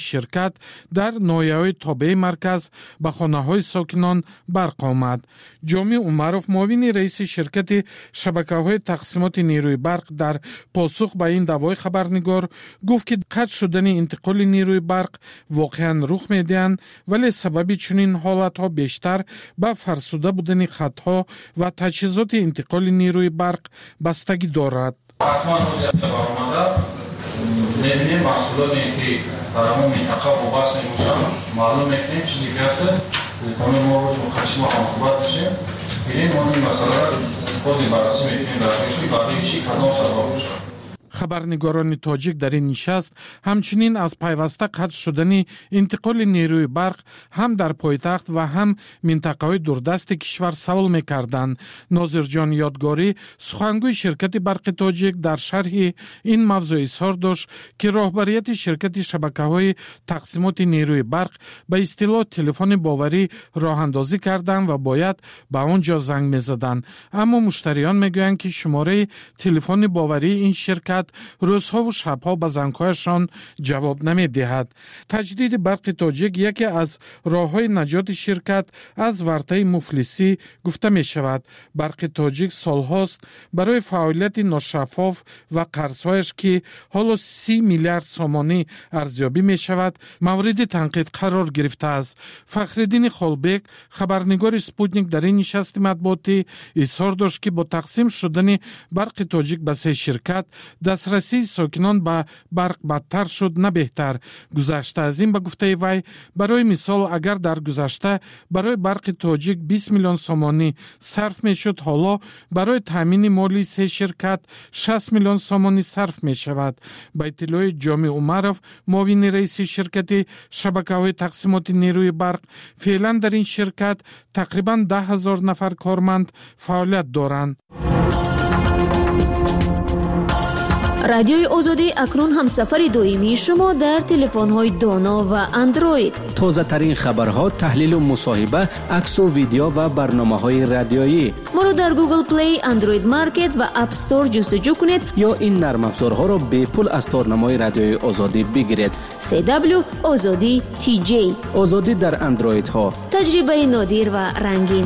شرکت در ناحیه‌های تابع مرکز به خانه‌های ساکنان برق آمد. جامی عمرов معاون رئیس شرکت شبکه‌های تقسیمات نیروی برق در پاسخ به این دعوای خبرنگار گفت که قطع شدن انتقال نیروی برق واقعاً رخ می‌دهند، ولی سبب چنین حالت‌ها بیشتر به فرسوده بودن خط‌ها و تجهیزات انتقال نیروی برق بستگی دارد. نمی‌بینیم محصولاتی که در همون منطقه وابسته میشن معلوم میکنیم چیزی که هست تلفن ما رو خشم و صحبت بشه ببینیم ما این مسئله رو خودی بررسی میکنیم در پیشی بعدی چی کدام سبب میشه. خبرنگاران تاجیک در این نشست همچنین از پیوسته قطع شدن انتقال نیروی برق هم در پایتخت و هم منطقه‌های دوردست کشور سوال می‌کردند. ناظر جان یادگاری سخنگوی شرکت برق تاجیک در شرح این موضوع اظهار داشت که راهبریت شرکت شبکه‌های تقسیمات نیروی برق به اصطلاح تلفن باوری راه اندازی کردند و باید به آنجا زنگ می‌زدند، اما مشتریان میگویند که شماره تلفن باوری این شرکت روزها و شبها به زنگ‌هایشان جواب نمی‌دهد. تجدید برق تاجیک یکی از راه‌های نجات شرکت از ورطه مفلسی گفته می‌شود. برق تاجیک سال‌هاست برای فعالیت ناشفاف و قرض‌هایش که حالا 30 میلیارد سومانی ارزیابی می‌شود مورد تنقید قرار گرفته است. فخرالدین خالبک خبرنگار اسپوتنیک در این نشست مطبوعاتی اظهار داشت که با تقسیم شدن برق تاجیک به سه شرکت دسترسی ساکنان به برق بدتر شد نه بهتر. گذشته از این به گفته وی برای مثال اگر در گذشته برای برق تاجیک 20 میلیون سومانی صرف می شد، حالا برای تامین مالی سه شرکت 60 میلیون سومانی صرف می شود. به اطلاع جامی عمرов معاون رئیس شرکت شبکه‌های تقسیمات نیروی برق فعلا در این شرکت تقریبا 10,000 نفر کارمند فعالیت دارند. رادیوی آزادی اکنون هم سفر دائمی شما در تلفن‌های دانا و اندروید. تازه ترین خبرها، تحلیل و مصاحبه، عکس و ویدیو و برنامه‌های رادیویی. ما رو در گوگل پلی، اندروید مارکت و اپ استور جستجو کنید یا این نرم افزارها را به پول از تارنمای رادیوی آزادی بگیرید. CW آزادی TJ. آزادی در اندروید ها. تجربه نادر و رنگین.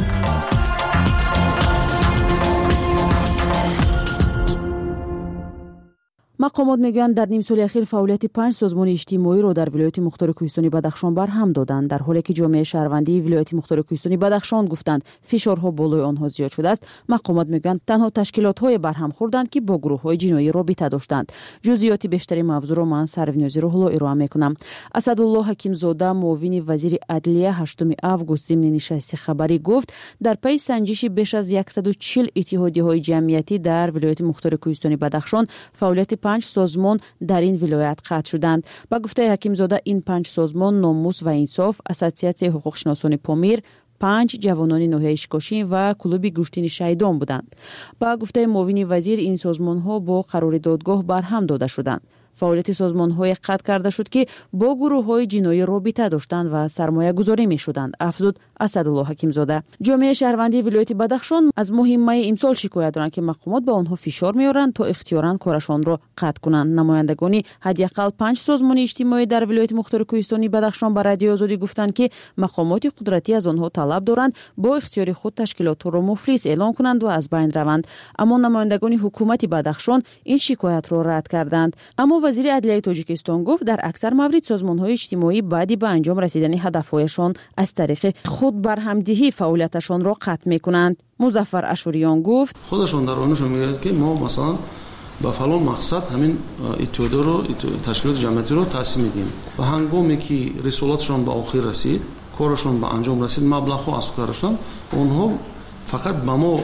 مقامات میگویند در نیم سال اخیر فعالیت 5 سازمان اجتماعی را در ولایت مختار کوهستانی بدخشان برهم دادند، در حالی که جامعه شهروندی ولایت مختار کوهستانی بدخشان گفتند فشارها بالای آنها زیاد شده است. مقامات میگویند تنها تشکیلات‌های برهم خوردند که با گروه‌های جنایی رابطه داشتند. جزئیات بیشتری موضوع را من سرونیازی رو حالا ارائه میکنم. اسدالله حکیم زاده معاون وزیر عدلیه 8 آگوست ضمن نشست خبری گفت در پی سنجش بیش از 140 اتحادیه‌های جمعیتی در ولایت مختار کوهستانی بدخشان فعالیت 5 سازمان در این ولایت قطع شدند. با گفته حکیم زاده این 5 سازمان ناموس و انصاف، اساسیاسیون حقوق شناسان پامیر، 5 جوانان ناحیه اشکاشین و کلوب گوشتین شیدان بودند. با گفته معاون وزیر این سازمان ها با قرار دادگاه برهم داده شدند. فعالیت سازمان‌های قطع کرده شد که با گروه‌های جنایی رابطه داشتند و سرمایه گذاری می‌شدند، افزود اسدالله حکیم زاده. جامعه شهروندی ولایت بدخشان از ماه می امسال شکایت دارند که مقامات به آنها فشار می‌آورند تا اختیاراً کارشان را قطع کنند. نمایندگان حداقل 5 سازمان اجتماعی در ولایت مختار کوهستانی بدخشان به رادیو آزادی گفتند که مقامات قدرتی از آنها طلب دارند با اختیار خود تشکیلات را مفلس اعلام کنند و از بین روند، اما نمایندگان حکومت بدخشان این شکایت را رد کردند. اما وزیر عدلیه تاجیکستان گفت در اکثر موارد سازمان‌های اجتماعی بعد به انجام رسیدن هدف‌هایشان از طریق خود برهمدهی فعالیتشان را قطع می‌کنند. مظفر اشوریان گفت خودشون در آنشون میگه که ما مثلا با فلان مقصد همین اتحادیه رو تشکیلات جمعیتی رو تأسیس میدیم و هنگامی که رسالتشون به آخر رسید، کارشون به انجام رسید، مبلغ از کارشون اونها فقط به ما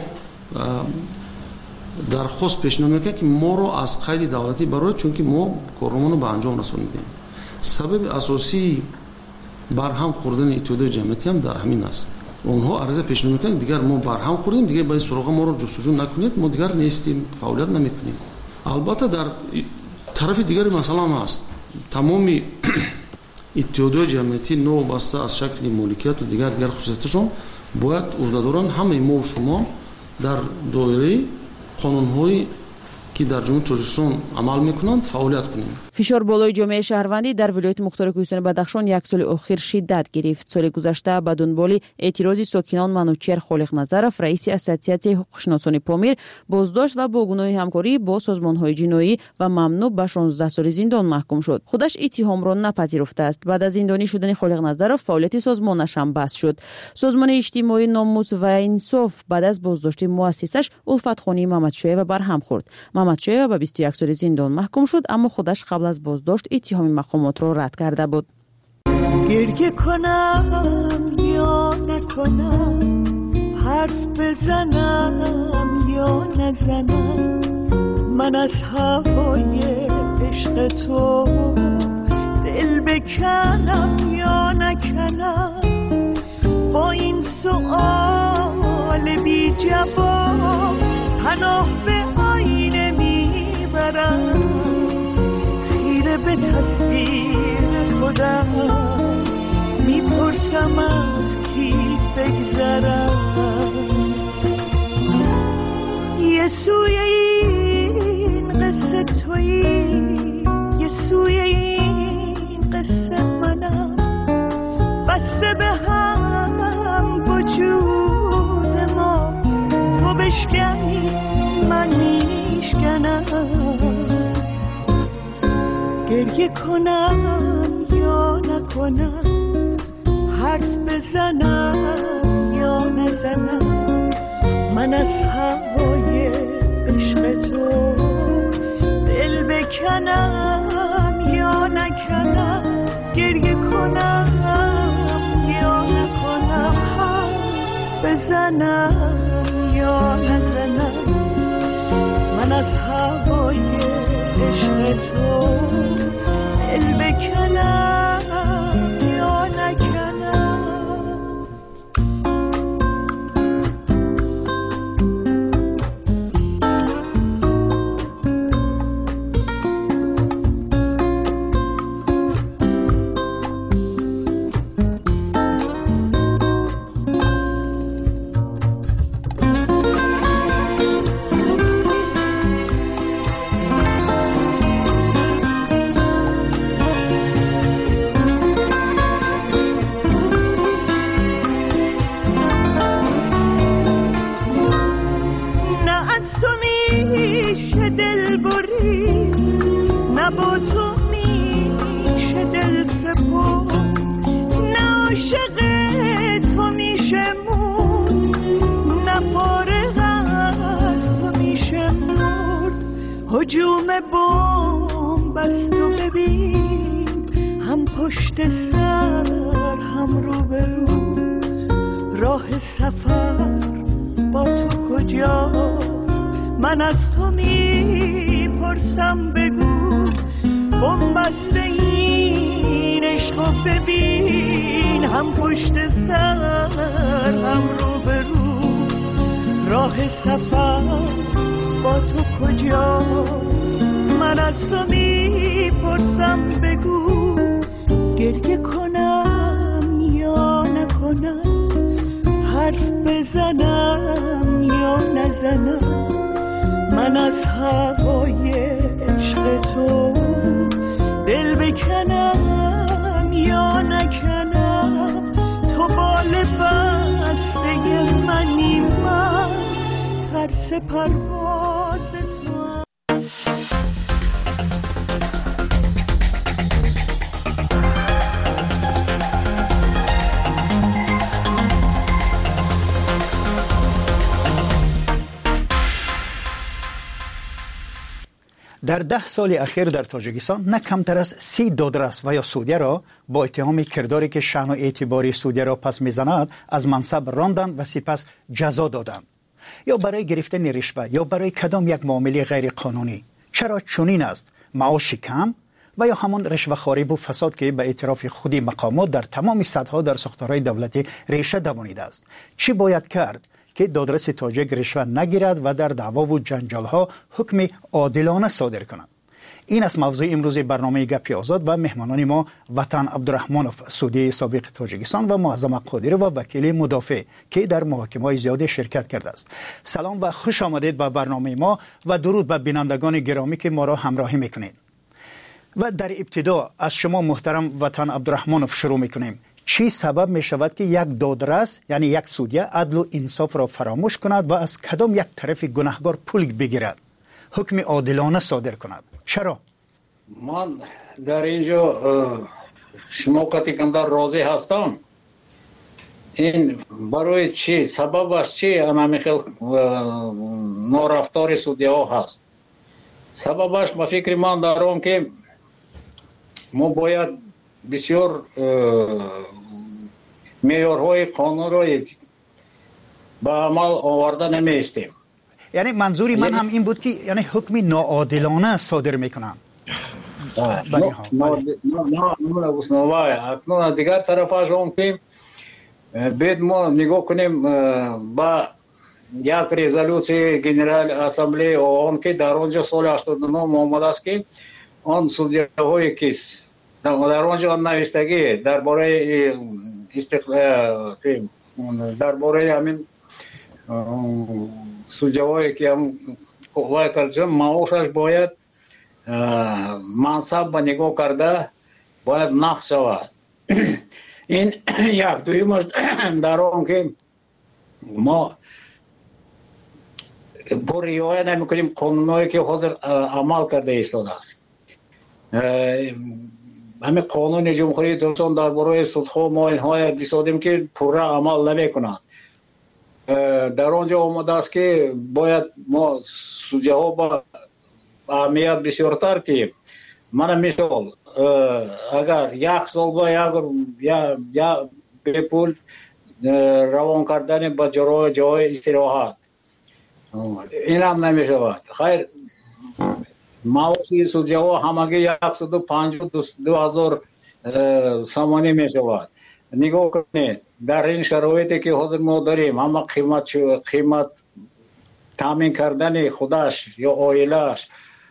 درخواست پیشنهاد میکنه که ما رو از قید دولتی برای چون که ما کارمون رو به انجام رسوندیم. سبب اساسی برهم خوردن اتحادیه جمعیتی هم در همین است. اونها عرضه پیشنهاد میکنن دیگر ما برهم خوردیم، دیگه باید سراغ ما رو جستجو نکنید، ما دیگر نیستیم، فعالیت نمیکنیم. البته در طرف دیگری مسئله هم هست. تمام اتحادیه جمعیتی نو بسته از شکل مالکیت و دیگر خصوصیتشون باید عهدهداران همه ما و شما در دایره قانون‌هایی که که در جمهوری تاجیکستان عمل میکنند فعالیت کنیم. فشار بالای جامعه شهروندی در ولایت مختار کوهستان بدخشان یک سال اخیر شدت گرفت. سال گذشته به دنبال اعتراض ساکنان منوچهر خالق نظرов رئیس اساسیاسیون حقوقشناسان پامیر بازداشت و با گناه همکاری با سازمان‌های جنایی و ممنوع به 16 سال زندان محکوم شد. خودش اتهام را نپذیرفته است. بعد از زندانی شدن خالق نظرов فعالیت سازمانش هم بس شد. سازمان اجتماعی ناموس و انصاف بعد از بازداشت مؤسسش الفت خانی محمدشایو برهم خورد. محمدشایو به 21 سال زندان محکوم شد، اما خودش قبل از بازداشت اتهام مقامات را رد کرده بود. گریه کنم یا نکنم، حرف بزنم یا نزنم، من از هوای عشق تو دل بکنم یا نکنم، با این سؤال بی جواب پناه به آینه میبرم، خیره به تصویر خودم میپرسم از کی بگذرم، یه سوی این قصه تویی، یه سوی این قصه منم، بسته به هم وجود ما، تو بشکنی من میشکنم، گریه کنم یا نکنم، حرف بزنم یا نزنم، من از هوای عشق تو دل بکنم یا نکنم، گریه کنم یا نکنم، حرف بزنم یا نزنم، من از هوای عشق تو دل بکنم یا نکنم. هجوم بمب است و ببین، هم پشت سر هم رو به رو، راه سفر با تو کجاست، من از تو میپرسم بگو، بمب است این عشق و ببین، هم پشت سر هم رو به رو، راه سفر با تو کجاست، من از تو میپرسم بگو، گریه کنم یا نکنم، حرف بزنم یا نزنم، من از هوای عشق تو دل بکنم یا نکنم، تو بال بسته منی، من ترس پرواز تو. در 10 سال اخیر در تاجیکستان نه کمتر از 30 دادرس و یا سودیه را با اتهام کرداری که شأن و اعتباری سودیه را پس میزند از منصب راندند و سپس جزا دادند، یا برای گرفتن رشوه یا برای کدام یک معامله غیر قانونی. چرا چنین است؟ معاش کم و یا همان رشوه‌خواری و فساد که به اعتراف خودی مقامات در تمام سطح‌ها در ساختارهای دولتی ریشه دوانیده است. چی باید کرد که دادرس تاجیک رشوه نگیرد و در دعوا و جنجال‌ها حکم عادلانه صادر کند؟ این است موضوع امروز برنامه گپی آزاد و مهمانان ما وطن عبدالرحمنوف سودی سابق تاجیکستان و معظم قادری و وکیل مدافع که در محاکمه‌های زیاد شرکت کرده است. سلام و خوش آمدید به برنامه ما و درود به بینندگان گرامی که ما را همراهی میکنید. و در ابتدا از شما محترم وطن عبدالرحمنوف شروع میکنیم. چی سبب می شود که یک دادرس یعنی یک سودیه عدل و انصاف را فراموش کند و از کدام یک طرف گناهکار پول بگیرد، حکم عادلانه صادر کند؟ چرا؟ من در اینجا شما کتی کندر راضی هستم. این برای چی؟ سببش چی؟ انامیخل نارفتار سودیه ها هست. سببش ما فکر من دارم که ما باید بسیار معیارهای قانون را به عمل آورده نمیستیم. یعنی منظوری من هم این بود که یعنی حکم ناعادلانه صادر میکنم. اکنون از دیگر طرف هم که باید ما نگاه کنیم با یک رزولوسی جنرال اسمبلی آن که در آنجا سال 89 آمده است که آن سودیه های کیس در آنجا نوشتگی درباره درباره همین سودیه‌هایی که هم قوای کردن معاشش باید منصب به نگاه کرده باید نقص شود. این یک دویمش در آن که ما با رعایت نمی‌کنیم قانونایی که حاضر عمل کرده ایستاده است. همین قانون جمهوری ترکستان درباره سودها ما اینها دیدیم که پورا عمل نمی‌کنند. در آنجا آمده است که باید ما سودیه ها با اهمیت بسیارتر تیم. من مثال اگر یک سال با یا به پول روان کردن به جای استراحت این هم نمی شود. خیر معاشی سودیه ها همگی 152,000 سامانی می شود. نگاه کنید در این شرایطی که حاضر ما داریم همه قیمت تامین کردن خودش یا عائله‌اش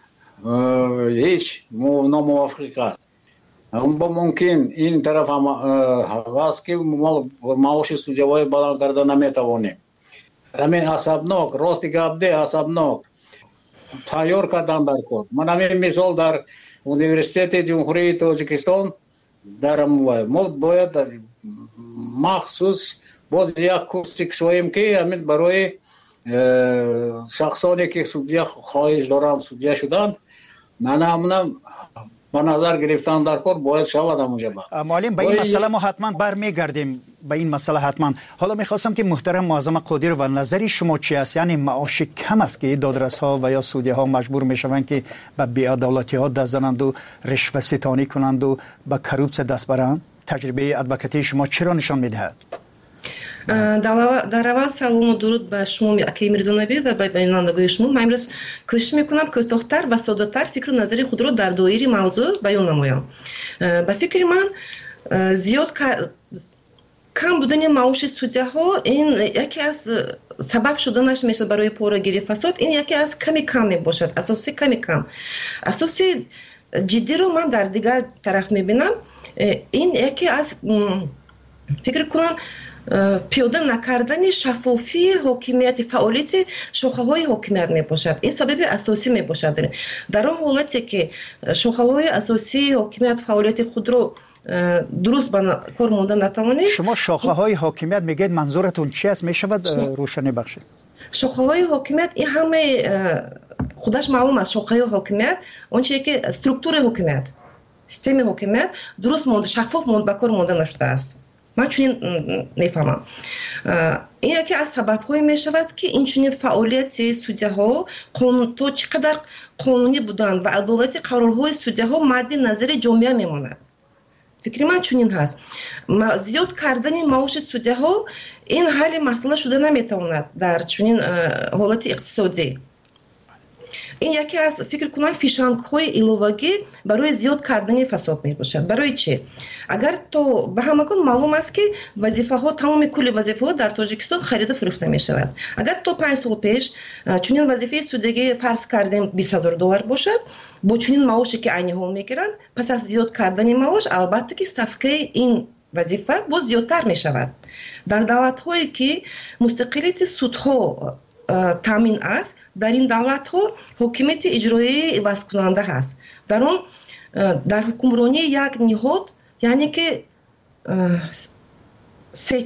هیچ ناموافق است. با ممکن این طرف هم هست که ما معاش سودیه‌های بلند کردن نمیتوانیم. همین عصبناک راستی گفته عصبناک تیار کردن در کار. من همین مثال در اونیورسیت جمهوری تاجیکستان دارم. ما باید مخصوص باز یک کورس کشویم که همین برای شخصانی که سودیه خواهش دارن سودیه شدن من به نظر گرفتن در کار باید شود اونجا. معلم به این مسئله ما حتما برمیگردیم به این مسئله حتما. حالا میخواستم که محترم معظم قادری و نظری شما چی است؟ یعنی معاش کم است که دادرس ها و یا سودیه ها مجبور میشوند که به بی‌عدالتی ها دست زنند و رشوه ستانی کنند و به کروپس دست برند؟ تجربه ادوکاتی شما چرا نشان میدهد؟ در اول سلام و درود به شما اکی میرزانوی و به بینندگان شما. من امروز کوشش میکنم کوتاه‌تر و ساده‌تر فکر و نظری خود را در دایره موضوع بیان نمایم. به فکر من زیاد کم بودن معاش سودیه ها این یکی از سبب شدنش میشه برای پورگیری فساد. این یکی از کم میباشد، اساسی کم. اساسی جدی رو من در دیگر طرف میبینم. این یکی از فکر کنم پیاده نکردن شفافی حاکمیت فعالیت شاخه‌های حاکمیت میباشد. این سبب اساسی میباشد. در اون حالتی که شاخه‌های اساسی حاکمیت فعالیت خود رو درست به کار ماندن نتوانید. شما شاخه‌های حاکمیت میگید منظورتون چی است؟ میشود روشنی بخشید؟ شاخه‌های حاکمیت این همه خودش معلوم است. شاخه‌های حاکمیت اون چیزی که استرکتور حاکمیت سیستم حاکمیت درست مانده شفاف مانده به کار مانده نشده است. من چنین میفهمم. این یکی از سبب‌های میشود که این چنین فعالیت سودیه‌ها تا چقدر قانونی بودن و عدالت قرارهای سودیه‌ها مد نظر جامعه میماند. فکر من چنین هست. زیاد کردن معاش سودیه‌ها این حل مسئله شده نمیتواند در چنین حالت اقتصادی. این یکی از فکر کنم فیشنگ‌های ایلوواگی برای زیاد کردن فساد میباشد. برای چی؟ اگر تو به همگان معلوم است که وظیفه ها تمام کل وظیفه ها در تاجیکستان خرید و فروخته می شود. اگر تو 5 سال پیش چنین وظیفه سودگی فرض کردیم $20,000 باشد، با چنین معاشی که عینی ها میگیرند، پس از زیاد کردن معاش البته که صفقه این وظیفه باز زیادتر می شود. در دولت هایی که مستقلیت سودها تامین است، در این دولت ها حکومت اجرایی عوض کننده هست. در حکمرانی یک نهاد، یعنی که سه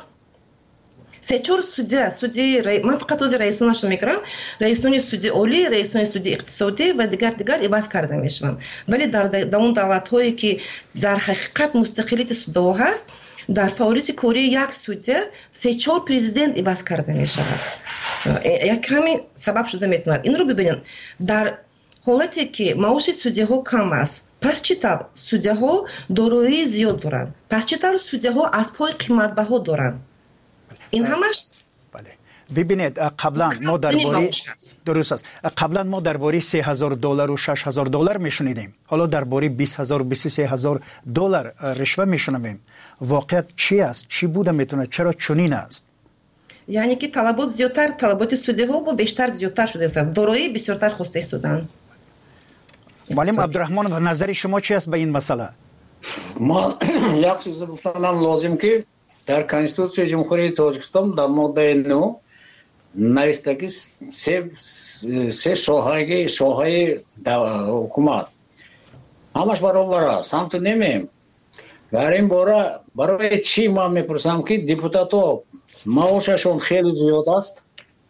چهار سودی من فقط از رئیسانش میگم، رئیسان سودی عالی، رئیسان سودی اقتصادی و دیگر عوض کرده میشوند. ولی در اون دولت هایی که در حقیقت مستقلیت سودها هست، در فعالیت کاری یک سودی 3-4 پرزیدنت عوض کرده می شود. یک همین سبب شده میتواند. این رو ببینید، در حالتی که معاش سودی ها کم است، پس چطور سودی ها دارایی زیاد دارند؟ پس چطور سودی ها از پای قیمت بها دارند؟ این همش ببینید قبلا ما درباره درست است، قبلا ما درباره $3,000 و $6,000 میشنیدیم، حالا درباره $20,000 $23,000 رشوه میشنویم. واقعیت چی است؟ چی بوده میتونه؟ چرا چنین است؟ یعنی که طلبات زیادتر، طلبات سودی ها با بیشتر زیادتر شده است، دارایی بسیارتر خواسته استودن. معلم عبدالرحمن و نظر شما چی است به این مسئله؟ ما یک چیز بفرمایم لازم که در کنستیتوسیون جمهوری تاجیکستان در ماده 9 نوشته که سه شاخه حکومت همش برابر است. هم تو نمیم در این باره برای چی ما میپرسم که دیپوتاتو معاششون خیلی زیاد است.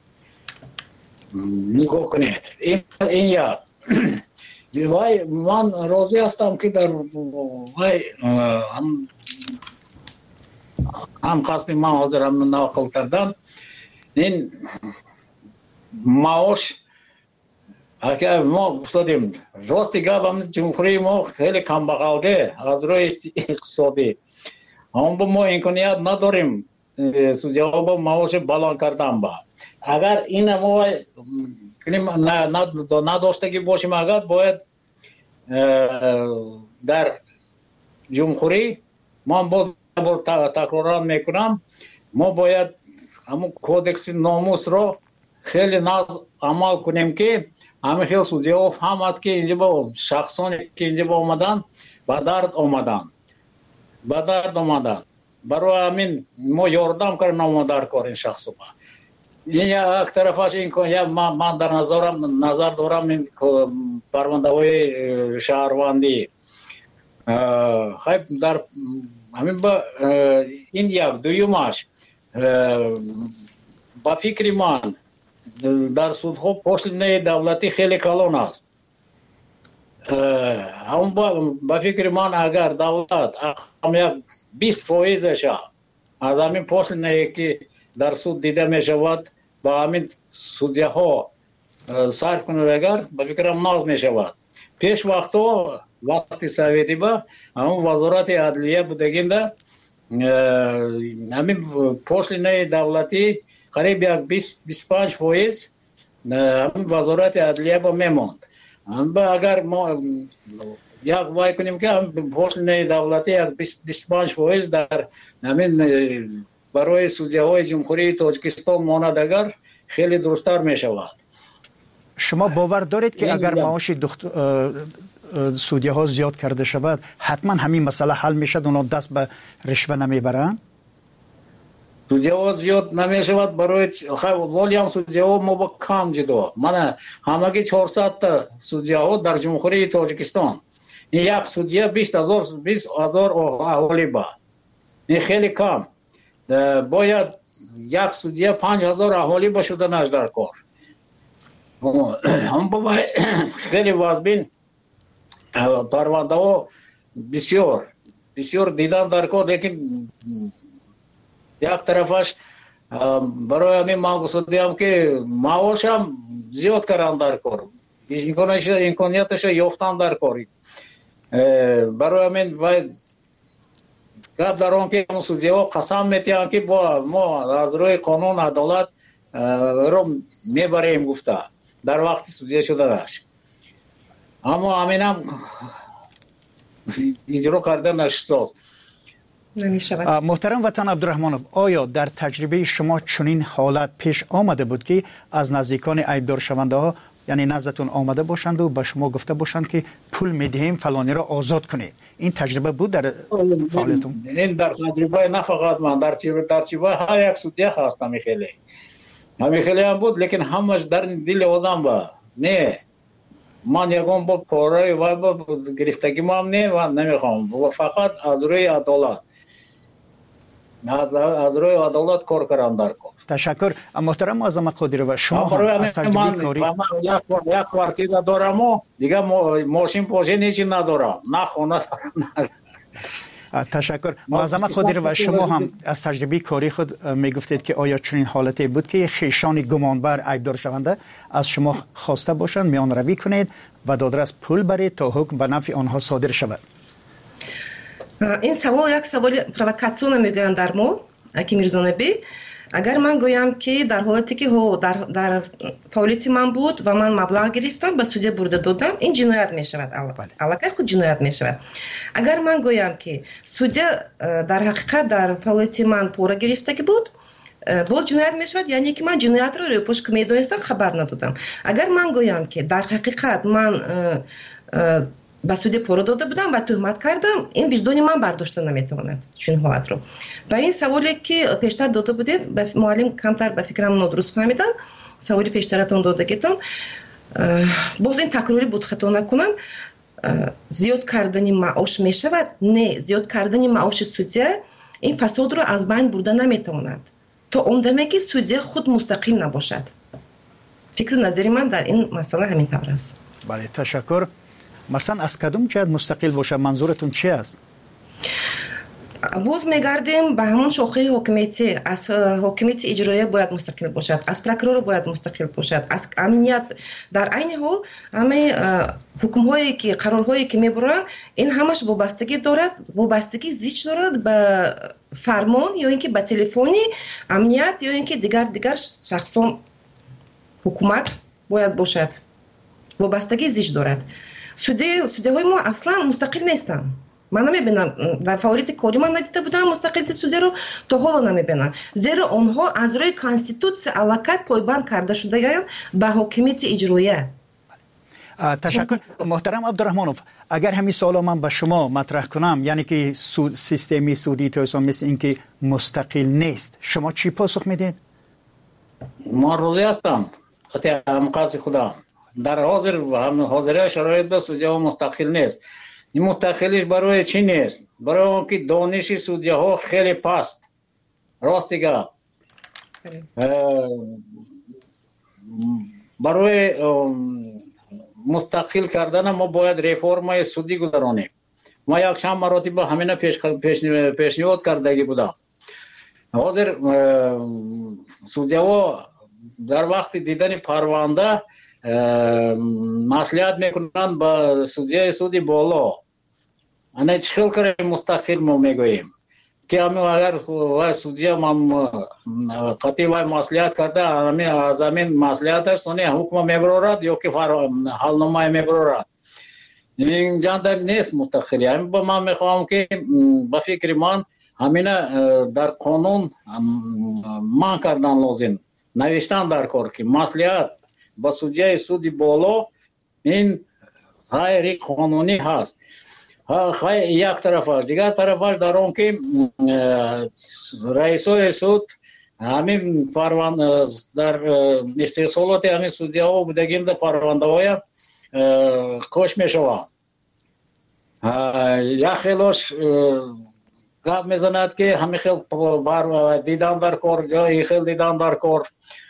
نگاه کنید این یاد وای من راضی هستم که در وای هم قسمی من حاضر هم نقل کردم این معاش اگر ما افتادیم راستی گفتم جمهوری ما خیلی کم بغلده از روی اقتصادی، اما با ما امکانیت نداریم سودیا با معاش بلند کردن. با اگر این ما نداشتگی باشیم، اگر باید در جمهوری ما باز تکرار میکنم، ما باید همون کودکس ناموس رو خیلی ناز عمل کنیم که همه خیلی سودیا فهمد که اینجا با شخصانی که اینجا با آمدن به درد آمدن برای همین ما یاردم کردیم در کار این شخص با این یک طرفش این که من در نظر دارم این پرونده های شهروندی خیلی در همین با این یک دویمش با فکر من در سودها پشت دولتی خیلی کلان است. هم با فکر من اگر دولت یک 20% از همین پشت که در سود دیده می شود با همین سودیه ها صرف کنه، اگر با فکرم ناز می شود. پیش وقتی سویتی با همون وزارت عدلیه بودگینده همین پشت دولتی قریب یک 25% همین وزارت عدلیه با میموند. اگر ما یک وای کنیم که پشت دولتی یک 25% در همین برای سودیه های جمهوری تاجیکستان ماند، اگر خیلی درستر می شود. شما باور دارید که اگر معاش سودیه ها زیاد کرده شود حتما همین مسئله حل می شد، اونا دست به رشوه نمی برن؟ سودیه ها زیاد نمی شود برای ولی هم سودیه ها ما با کم جدا. من همگی 400 تا سودیه ها در جمهوری تاجیکستان، این یک سودیه 20,000 اهالی با این خیلی کم. باید یک سودیه 5,000 اهالی با شدنش در کار. هم باید خیلی وازبین پرونده ها بسیار دیدن در کار، لیکن یک طرفش برای همین من گفتم که معاش هم زیاد کردن در کار، امکانیتش یافتن در کاری. برای همین باید گپ در آن که سودیه ها قسم میتیم که با ما از روی قانون عدالت رو میبریم گفته. در وقت سودیه شده داشت، اما همین هم اجرا کردن نشست. محترم وطن عبدالرحمنوف، آیا در تجربه شما چنین حالت پیش آمده بود که از نزدیکان عیبدار شونده ها یعنی نزدتون آمده باشند و به شما گفته باشند که پول میدهیم فلانی را آزاد کنید؟ این تجربه بود در فعالیتون؟ این در تجربه نه فقط من، در تجربه هر یک سودیه هست خیلی هم بود، لیکن همش در دل آدم با نه من یکم با پاره و با گرفتگی ما هم نه و نمیخوام و فقط از روی عدالت کار کردن در کار. تشکر. محترم معظم قادری و شما هم از تجربه کاری یک کارتیدا دارم و دیگه ماشین پاشین هیچی ندارم، نه خونه دارم. تشکر. معظم قادری و شما هم از تجربه کاری خود میگفتید که آیا چنین حالتی بود که خویشان گمانبر عیبدار شونده از شما خواسته باشند میان روی کنید و دادرس پول برید تا حکم به نفع آنها صادر شود؟ این سوال یک سوال پرووکاسیون میگویند در ما اکی میرزانبی. اگر من گویم که در حالتی که در فعالیت من بود و من مبلغ گرفتم به سودیه برده دادم، این جنایت می شود. علاقه خود جنایت می شود. اگر من گویم که سودیه در حقیقت در فعالیت من پوره گرفتگی بود، باز جنایت می شود، یعنی که من جنایت رو روی پشت که میدونستم خبر ندادم. اگر من گویم که در حقیقت من به سودیه پوره داده بودم و تهمت کردم، این وجدان من برداشته نمیتواند چون حالت رو. و این سوالی که پیشتر داده بودید معلم کمتر به فکرم نادرست فهمیدن، سوالی پیشترتون دادگیتون باز این تکراری بود خطا نکنم. زیاد کردن معاش می شود؟ نه، زیاد کردن معاش سودیه این فساد رو از بین برده نمیتواند تا اون دمی که سودیه خود مستقل نباشد. فکر نظری من در این مسئله همین طور است. بله تشکر. مثلا از کدوم جهت مستقل باشه منظورتون چی است؟ باز میگردیم به همون شاخه حکومتی. از حکومت اجرایی باید مستقل باشد، از پروکرور باید مستقل باشد، از امنیت. در عین حال همه حکم هایی که قرارهایی که میبرن این همش وابستگی دارد، وابستگی زیچ دارد به فرمان یا اینکه به تلفنی امنیت یا اینکه دیگر شخصان حکومت باید باشد. وابستگی زیچ دارد. سودیه های ما اصلا مستقل نیستن. من نمیبینم در فعالیت کاری من ندیده بودم مستقلیت سودیه رو تا حالا نمیبینم، زیرا آنها از روی کانستیتوسیون علاقت پایبند کرده شده به حکومت اجراییه. تشکر. محترم عبدالرحمنوف، اگر همین سوال من به شما مطرح کنم، یعنی که سیستمی سودی توسان مثل این که مستقل نیست، شما چی پاسخ میدین؟ ما روزی هستم خطی مقاصد خدا در حاضر شرایط به سودیه ها مستقل نیست. این مستقلیش برای چی نیست؟ برای اون که دانش سودیه ها خیلی پست. راست دیگه برای مستقل کردن ما باید رفرمای سودی گذرانیم. ما یک چند مراتب همین پیشنهاد کردگی بودم. حاضر سودیه ها در وقت دیدن پرونده مصلحت میکنند با سودی بالا. انا چخیل کاری مستقل ما میگوییم که همین اگر سودی ما قطعی و مصلحت کرده از همین مصلحتش سونی حکم میبرارد یا که حالنامه میبرارد. این جاندر نیست مستقلی. همین با من میخوام که با فکر من همین در قانون من کردن لازم، نوشتن در کار که مصلحت با سودی بالا این غیر قانونی هست. یک طرفش، دیگر طرفش در اون که رئیس سود همین پرونده در استحصالات همین سودی ها بودگیم در پرونده های کش می شود. یک خیلیش گپ میزند که همین خیل دیدن در کار یا این خیل دیدن در کار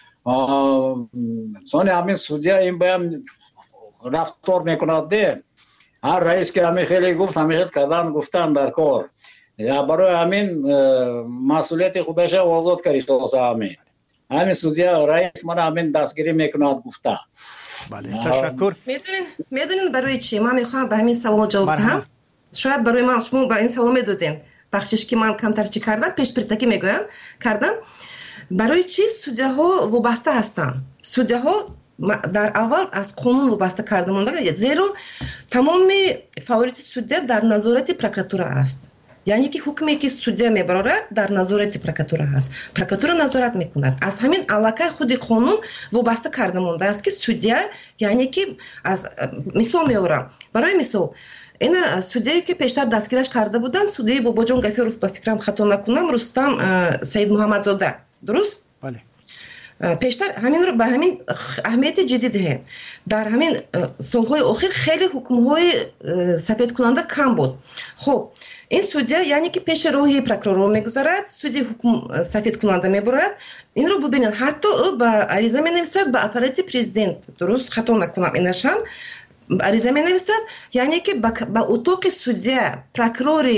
سانی همین سودی این باید رفتار میکند ده. هر رئیس که همین خیلی گفت همین کردن گفتن در کار یا برای همین مسئولیت خودش آزاد کردی سازه همین سودی رئیس من همین دستگیری میکند گفته. بله تشکر. میدونین برای چی من میخوام به همین سوال جواب بدم؟ شاید برای من شما با این سوال میدادین بخشش که من کمتر چی کردم پیش پرتکی میگوین کردم. برای چی سودی ها وابسته هستن؟ سودی ها در اول از قانون وابسته کرده مونده، زیرا تمام فعالیت سودیا در نظارت پروکراتور است. یعنی که حکمی که سودیا میبرد در نظارت پروکراتور است. پروکراتور نظارت میکند. از همین علاقه خود قانون وابسته کرده مونده است که سودیا، یعنی که از مثال میارم، برای مثال این سودیایی که پیشتر دستگیرش کرده بودن، سودی باباجان گفیروف، با فکرم خطا نکنم، رستم سید محمدزاده، درست؟ بله. پیشتر همین رو به همین اهمیت جدی دهیم. در همین سالهای اخیر خیلی حکم‌های سفید کننده کم بود. خب این سودیا یعنی که پیش روی پروکرور میگذارد، سودی حکم سفید کننده میبرد. این رو ببینید، حتی او با عریضه مینویسد به اپارات پرزیدنت، درست خطا نکنم اینش هم عریضه مینویسد، یعنی که با اتاق سودیا پروکرور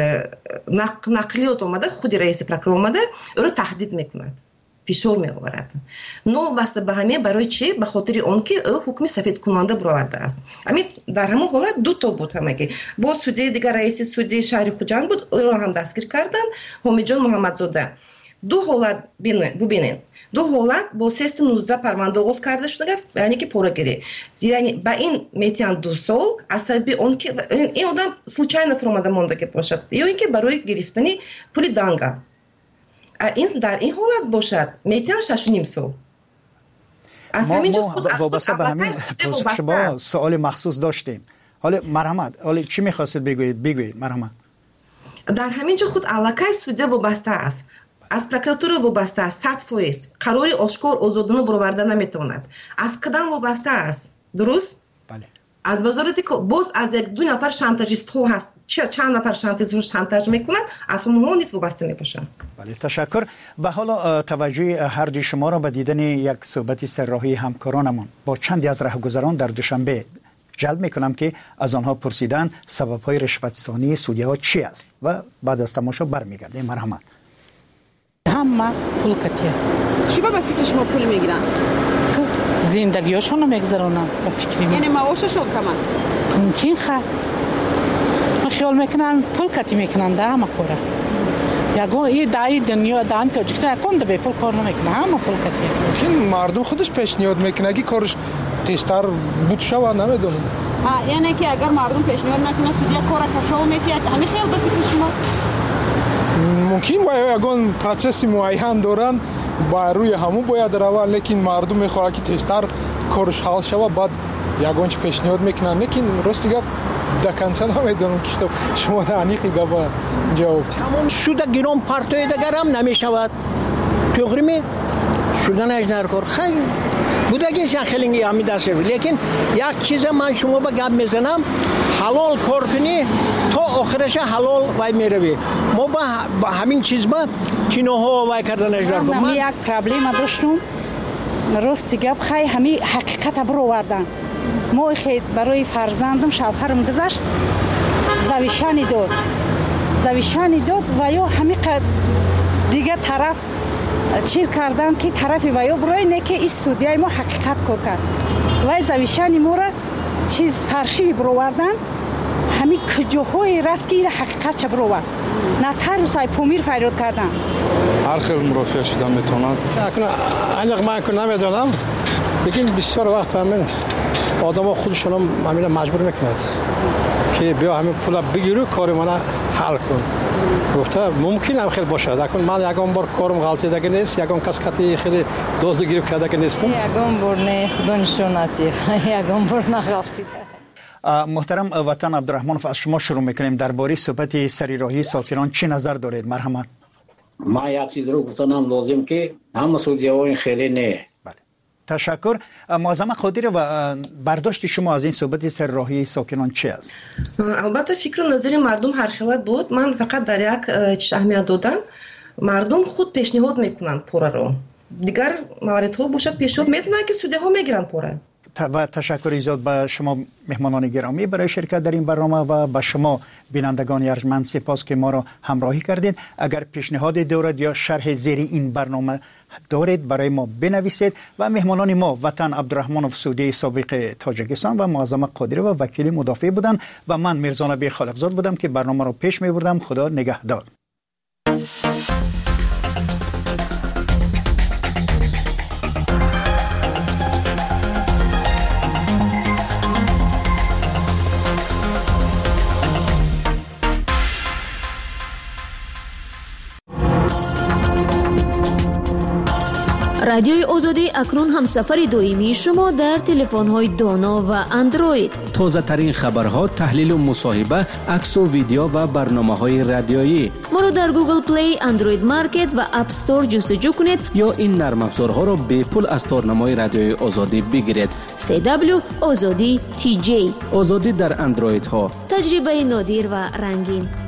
نقلیات اومده، خود رئیس پروکرور اومده، او رو تهدید میکند، فشار میآورد. نو واسه به همین برای چی؟ به خاطر اون که او حکم سفید کننده برآورده است. همین در همون حالت دو تا بود، همگی با سودی دیگر رئیس سودی شهر خوجند بود، او رو هم دستگیر کردن، حمیدجان محمدزاده. دو حالت ببینید، دو حالت با 319 پرونده آغاز کرده شده، یعنی که پورگیری، یعنی با این میتیان 2 سال عصبی اون که این آدم случайно فرامده مونده که باشد، یا اینکه برای گرفتن پول دانگا این در این حالت باشد میتیان 6.5 سال. از همینجا خود وابسته به همین شما سوال مخصوص داشتیم. حالا مرحمت، حالا چی میخواستید بگویید مرحمت؟ در همینجا خود علاقه سودیا وابسته است، از پروکراتور وابسته است، 100%. قراری آشکار آزادانه برآورده نمیتواند. از کدام وابسته است؟ درست؟ بله. از وزارتی که باز از یک دو نفر شانتاژیست ها هست، چند نفر شانتاژ میکنند، از اونها نیست وابسته میباشند. بله، تشکر. و حالا توجه هر دوی شما را به دیدن یک صحبت سرراهی همکارانمون با چندی از راهگذران در دوشنبه جلب میکنم که از آنها پرسیدن سبب‌های رشوت‌ستانی سودی‌ها چی است و بعد از تماشا برمیگردیم. مرحمت. همه پول کتیه. چی به فکر شما پول میگیرن؟ زندگیشون رو میگذرونن به فکر من. یعنی معاششون کم است؟ ممکن من خیال میکنم پول کتی میکنن ده همه کاره. یگو این دایی دنیا دان تاجیکستان کنده به پول کار نمیکنه، همه پول کتیه. ممکن مردم خودش پیشنهاد میکنه که کارش تیزتر بود شود، نمیدونم. یعنی که اگر مردم پیشنهاد نکنه سودیا کار کشو میتیاد، همین خیال به فکر شما؟ ممکن باید اگون پروسس معین دارن با روی همون باید روه، لیکن مردم میخواه که تیزتر کارش حل شود، بعد یگونچ پیشنهاد میکنن. لیکن راست دیگه دکنسه نمیدونم که شما دعنیقی گفت جواب همون شده گیرم پرتوی دگر هم نمیشود توغریمی شدن اجنر کار خیلی بودگیش خیلی همی دسته بود. لیکن یک چیز من شما با گپ میزنم، حلال کار کنی تا آخرش حلال وای میروی. ما با همین چیز با کینوها وای کردن اجنر کار. من یک پرابلم داشتم، راستی گپ خیلی همی حقیقت برو وردن. ما خیلی برای فرزندم شوهرم گذشت، زویشانی داد و یا همی دیگه طرف چیز کردن که طرف و یا برای نه که این سودیای ما حقیقت کار کرد و زویشانی ما را چیز فرشی برووردن، همی کجاهای رفت که این حقیقت چه بروورد، نه تر سای پومیر فریاد کردن. هر خیلی مرافع شدن میتونن انق من که نمیدونم، لیکن بسیار وقت همین آدم ها خودشون همین مجبور میکند که بیا همین پول بگیرو کار من حل کن. گفته ممکن هم خیلی باشه، لیکن من یکم بار کارم غلطی دیگه نیست، یکم کس کتی خیلی دوست گیرو کرده که نیستم. یکم بار نه خدا نشوناتی، یکم بار نغلطی. محترم وطن عبدالرحمنوف، از شما شروع میکنیم. درباره صحبت سریراهی ساکنان چی نظر دارید؟ مرحمت. من یک چیز رو گفتم لازم که همه سودی‌ها خیلی نه. تشکر. معظم قادری، و برداشت شما از این صحبت سرراهی ساکنان چی است؟ البته فکر و نظر مردم هر خیلت بود. من فقط در یک چیز اهمیت دادم، مردم خود پیشنهاد میکنن پوره رو، دیگر موارد ها باشد پیشنهاد میتونن که سودی‌ها میگیرن پوره. و تشکر زیاد به شما مهمانان گرامی برای شرکت در این برنامه و به شما بینندگان ارجمند سپاس که ما را همراهی کردید. اگر پیشنهاد دارید یا شرح زیر این برنامه دارید برای ما بنویسید. و مهمانان ما وطن عبدالرحمنوف سودی سابق تاجیکستان و معظم قادری و وکیل مدافع بودند و من میرزا نبی خالقزاد بودم که برنامه را پیش میبردم. خدا نگهدار. رادیوی آزادی اکنون همسفر دائمی شما در تلفن‌های دانا و اندروید. تازه ترین خبرها، تحلیل و مصاحبه، عکس و ویدیو و برنامه‌های رادیویی. ما رو در گوگل پلی، اندروید مارکت و اپ استور جستجو کنید یا این نرم افزارها را به پول از تارنمای رادیوی آزادی بگیرید. CW آزادی TJ. آزادی در اندروید ها. تجربه نادر و رنگین.